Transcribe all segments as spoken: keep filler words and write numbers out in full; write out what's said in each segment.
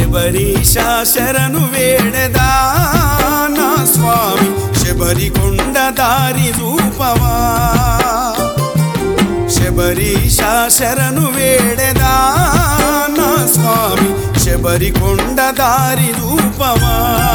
శబరీశ శరణు వేడెదా నా స్వామి శబరికొండ దారి రూపవా శబరీశ శరణు వేడెదా నా స్వామి శబరికొండ దారి రూపవా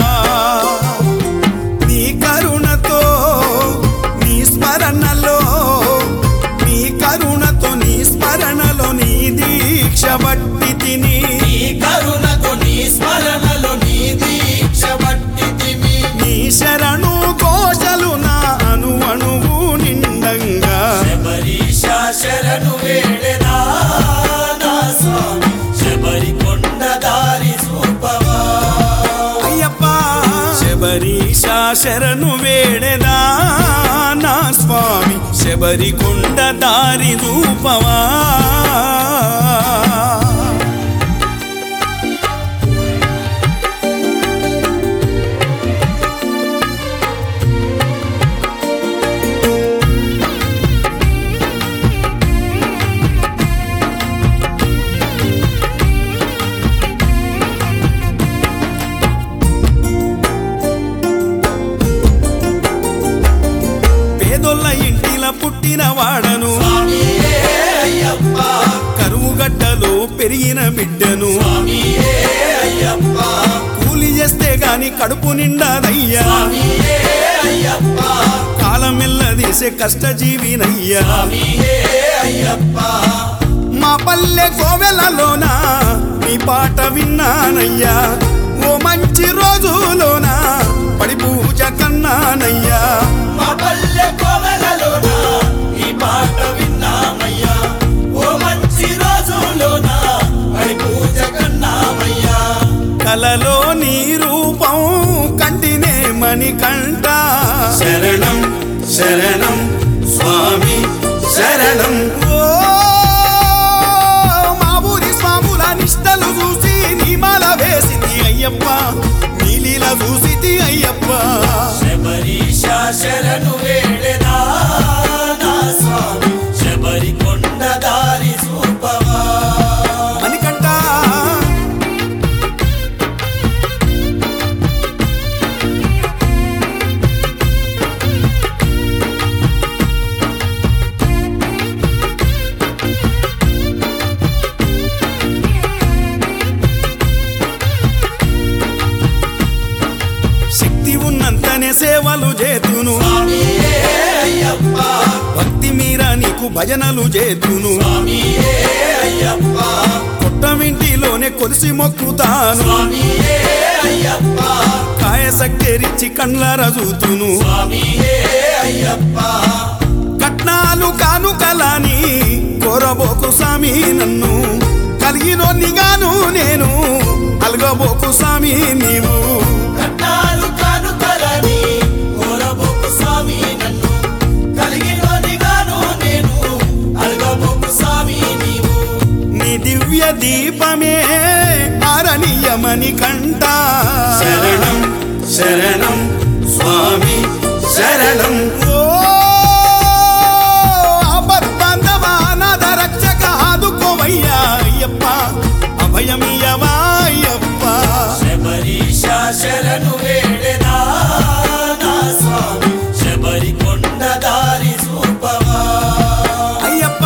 నీ కరుణతో నీ స్మరణలో నీ కరుణతో నీ స్మరణలో నీ దీక్ష బట్టి తిని నీ కరుణతో నీ స్మరణలో నీ దీక్ష బట్టి తిని నీ శరణు ఘోషలు నా అణు అణువు నిండంగా శబరీశ శరణు వేడెదా నా స్వామి శబరికొండ దారి చూపవా అయ్యప్ప శబరీశ శరణు వేడెదా నా స్వామి శబరికొండ దారి రూపవా పేదొల్ల ఇంటిల పుట్టిన వాడను స్వామియే అయ్యప్ప కరువుగడ్డలో పెరిగిన బిడ్డను స్వామియే అయ్యప్ప కూలి చేస్తే గాని కడుపు నిండాదయ్యా స్వామియే అయ్యప్ప కాలమెల్లదీసే కష్టజీవినయ్యా స్వామియే అయ్యప్ప మా పల్లె కోవెలలోన నీ పాట విన్నానయ్యా ఓ మంచి రోజులోన పడి పూజ కన్నానయ్యా మా పల్లె కోవెలలోన ఈ పాట విన్నామయ్యా ఓ మంచి రోజులోన పడి పూజ కన్నామయ్యా కలలో నీ రూపం కంటినే మణికంఠ శరణం శరణం స్వామి శరణం ఓ మా ఊరి స్వాముల నిష్టలు చూసి నీ మాల వేసింది అయ్యప్ప నీలీల చూసిది అయ్యప్ప శబరీశ శరణు వేడెదా నా స్వామి శబరికొండ దారి చూపవా మణికంఠ శక్తి ఉన్నంతనే సేవలు చేతును స్వామియే అయ్యప్ప భక్తి మీర నీకు భజనలు చేతును స్వామియే అయ్యప్ప కొట్టమింటిలోనే కొలిసి మొక్కుతాను స్వామియే అయ్యప్ప కాయ సక్కెరిచ్చి కండ్లార చూతును స్వామియే అయ్యప్ప కట్నాలు కానుకలాని కోరబోకు స్వామి నన్ను కలిగినోనిగాను నేను అలగబోకు స్వామి నీవు కట్నాలు కానుకలని కోరబోకు స్వామి నన్ను కలిగినోనిగాను నేను అలగబోకు స్వామి నీవు నీ దివ్య దీపమే ఆరణీయమని కంట శరణం శరణం స్వామి శరణం ఓ ఆపద్బాంధవ అనాథ రక్షక ఆదుకోవయ్యా అయ్యప్ప అభయమియవా అయ్యప్ప శబరీశ శరణు వేడెదా నా స్వామి శబరికొండ దారి చూపవా అయ్యప్ప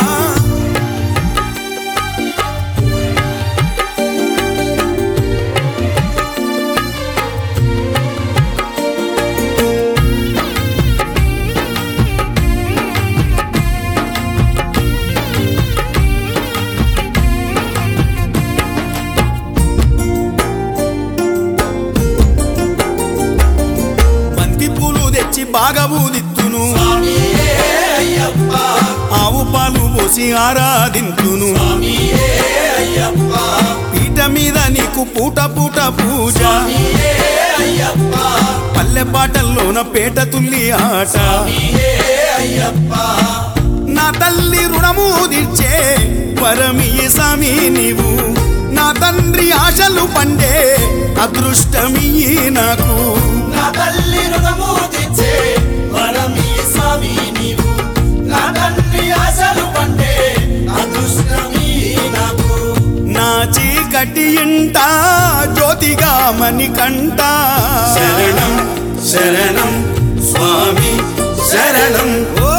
బంతి పూలు తెచ్చి బాగా ఊదిత్తును స్వామియే అయ్యప్ప ఆవు పాలు పోసి ఆరాధింతును స్వామియే అయ్యప్ప పీట మీద నీకు పూట పూట పూజ స్వామియే అయ్యప్ప పల్లె పాటల్లోన పేట తుల్లి ఆట స్వామియే అయ్యప్ప నా తల్లి రుణము తీర్చే వరమియ్యి స్వామి నీవు నా తండ్రి ఆశలు పండే అదృష్టమియ్యి నాకు నా తల్లి రుణము తెచ్చే వరమీ స్వామి నీవు నా తండ్రి ఆశలు పండే అదృష్టమీ నాకు నా చీకటి ఇంట జ్యోతిగా మణికంఠ శరణం శరణం స్వామి శరణం ఓ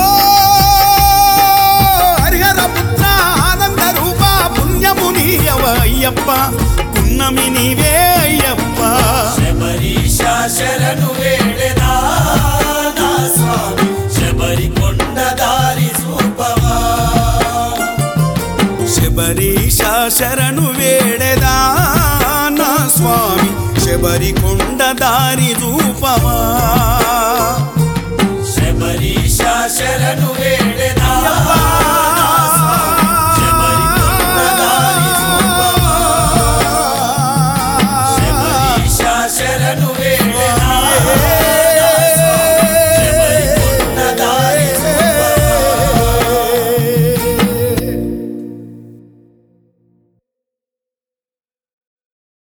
హరిహర పుత్ర ఆనంద రూప పుణ్యము నీయవ అయ్యప్ప పున్నమి నీవే అయ్యప్ప శబరీశ శరణు వేడెదా నా స్వామి శబరి కొండ దారి చూపవా శబరీశ శరణు వేడెదా నా స్వామి శబరి కొండ దారి రూపమా శబరీశ శరణు వే